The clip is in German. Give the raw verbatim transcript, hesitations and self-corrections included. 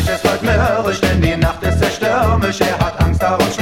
es wird mürrisch, denn die Nacht ist sehr stürmisch. Er hat Angst, darum